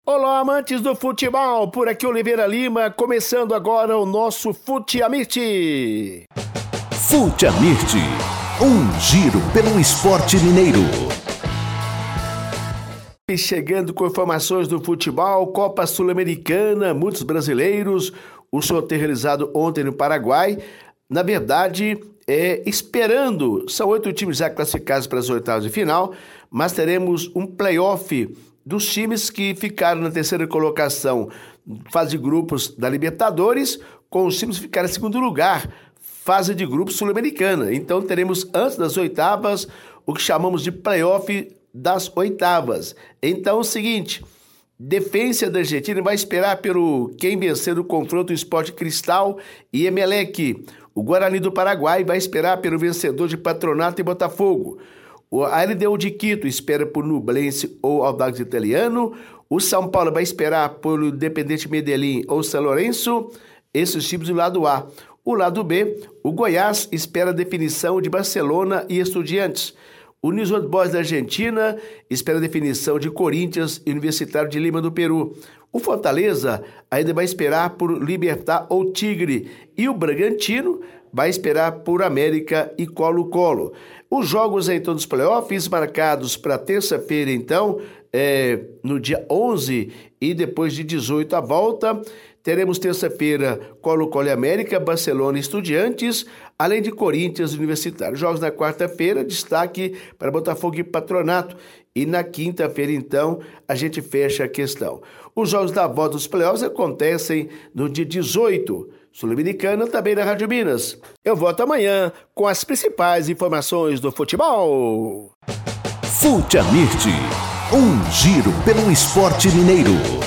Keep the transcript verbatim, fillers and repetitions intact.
Olá, amantes do futebol, por aqui Oliveira Lima, começando agora o nosso Fute Amirte. Fute Amirte, um giro pelo esporte mineiro. E chegando com informações do futebol, Copa Sul-Americana, muitos brasileiros, o sorteio realizado ontem no Paraguai, na verdade, é, esperando, são oito times já classificados para as oitavas de final, mas teremos um play-off dos times que ficaram na terceira colocação, fase de grupos da Libertadores, com os times que ficaram em segundo lugar, fase de grupos sul-americana. Então teremos antes das oitavas o que chamamos de play-off das oitavas. Então é o seguinte, Defensa da Argentina vai esperar pelo quem vencer o confronto Sport Cristal e Emelec. O Guarani do Paraguai vai esperar pelo vencedor de Patronato e Botafogo. A L D U de Quito espera por Nublense ou Audax Italiano. O São Paulo vai esperar por Independente Medellín ou São Lourenço. Esses times do lado A. O lado B, o Goiás espera a definição de Barcelona e Estudiantes. O News Old Boys da Argentina espera a definição de Corinthians e Universitário de Lima do Peru. O Fortaleza ainda vai esperar por Libertad ou Tigre. E o Bragantino vai esperar por América e Colo-Colo. Os jogos então dos playoffs marcados para terça-feira, então, é, no dia onze e depois de dezoito a volta. Teremos terça-feira Colo-Colo e América, Barcelona e Estudiantes, além de Corinthians e Universitário. Jogos na quarta-feira, destaque para Botafogo e Patronato. E na quinta-feira, então, a gente fecha a questão. Os jogos da volta dos playoffs acontecem no dia dezoito. Sul-Americana, também na Rádio Minas. Eu volto amanhã com as principais informações do futebol. Fute Amirte, um giro pelo esporte mineiro.